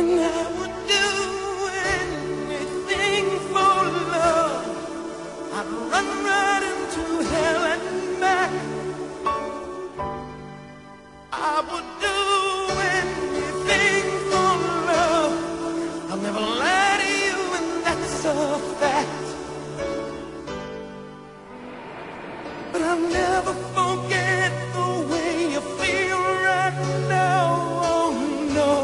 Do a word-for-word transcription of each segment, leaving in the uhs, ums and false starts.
and I would do anything for love. I'd run right into hell and back. I would do anything for love. I'll never lie to you, and that's a fact. But I'll never forget the way you feel right now. Oh no,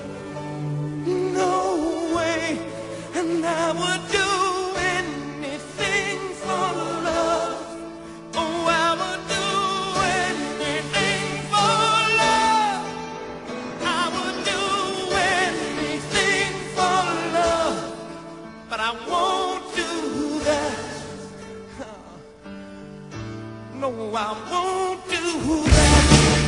no way. And I would do anything for love. Oh, I would do anything for love. I would do anything for love. But I won't do that. No, I won't do that.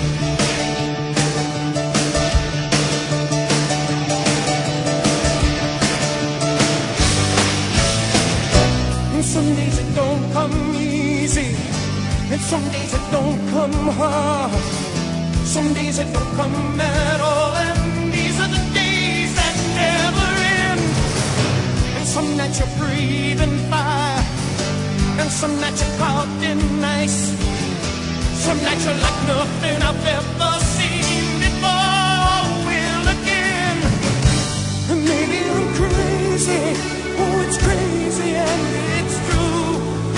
And some days it don't come easy, and some days it don't come hard. Some days it don't come at all, and these are the days that never end. And some nights you're breathing fire, and some nights you're caught in ice. Some nights you're like nothing I've ever seen before. Will again. And maybe I'm crazy. Oh, it's crazy and it's true.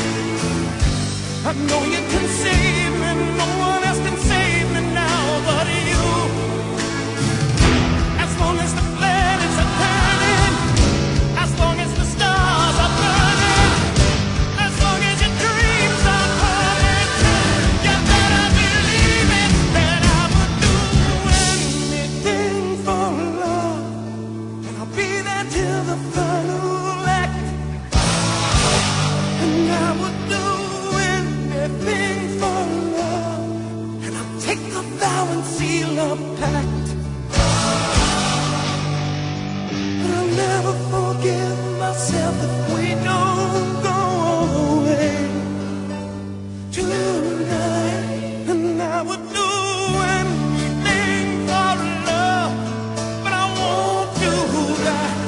I know you can save me. No one else can save me now but you. As long as the planets are turning, as long as the stars are burning, as long as your dreams are coming true, you better believe it, that I would do anything for love. And I'll be there till the final act. And I would do anything for love. And I'll take a vow and seal a pact. But I'll never forgive myself if we don't go away tonight. And I would do anything for love, but I won't do that.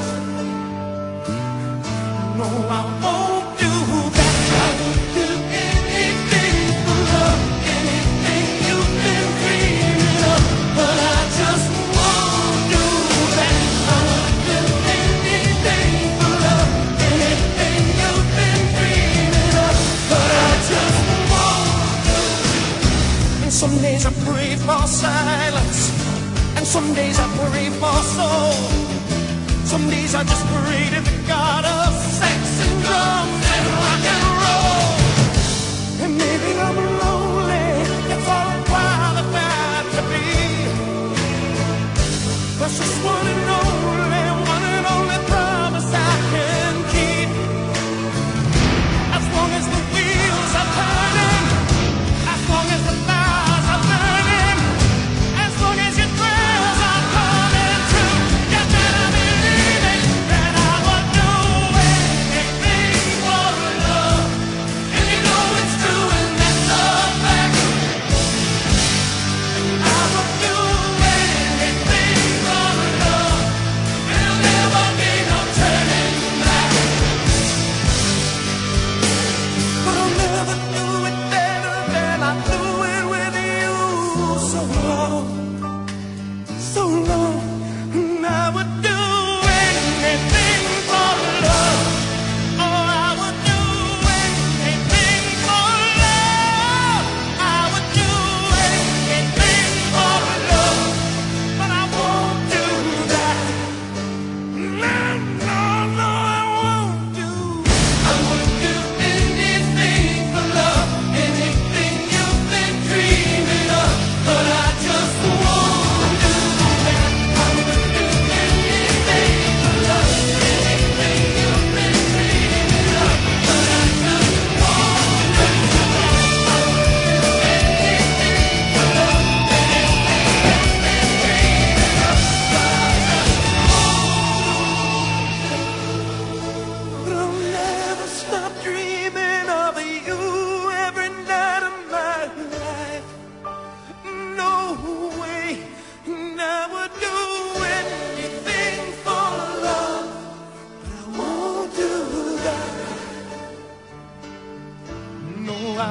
No, I won't do that. I would do anything for love, anything you've been dreaming of, but I just won't do that. I would do anything for love, anything you've been dreaming of, but I just won't do it. And some days I pray for silence, and some days I pray for soul. Some days I just pray to the God of sex and drums and rock and roll. And maybe I'm lonely, that's all I'm qualified to be. That's just one and only, one and only promise I can keep. As long as the wheels are turning, as long as the fires are burning, as long as your prayers are coming true, you better believe it, that I would do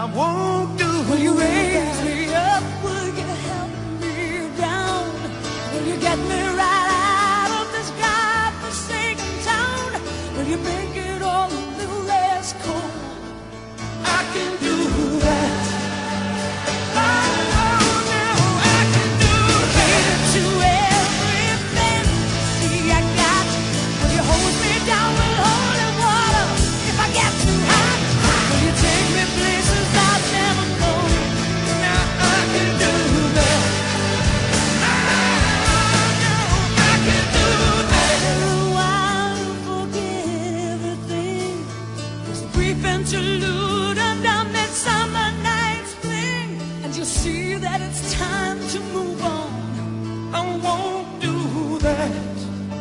won't do that. Will you raise me up? Will you help me down? Will you get me right out of this godforsaken town? Will you make it all a little less cold? I can do that. Interlude and a midsummer night's fling, and you'll see that it's time to move on. I won't do that.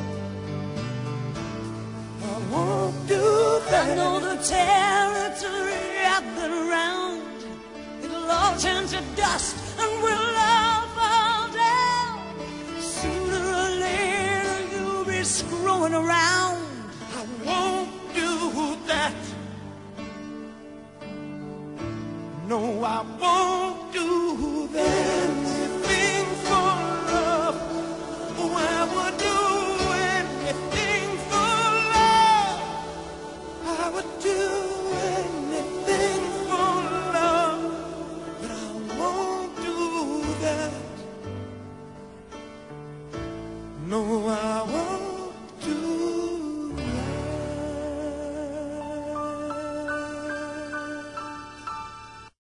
I won't do that. I know the territory I've been around. It'll all turn to dust and we'll all fall down. Sooner or later you'll be screwing around. I won't do that. No, I won't do that.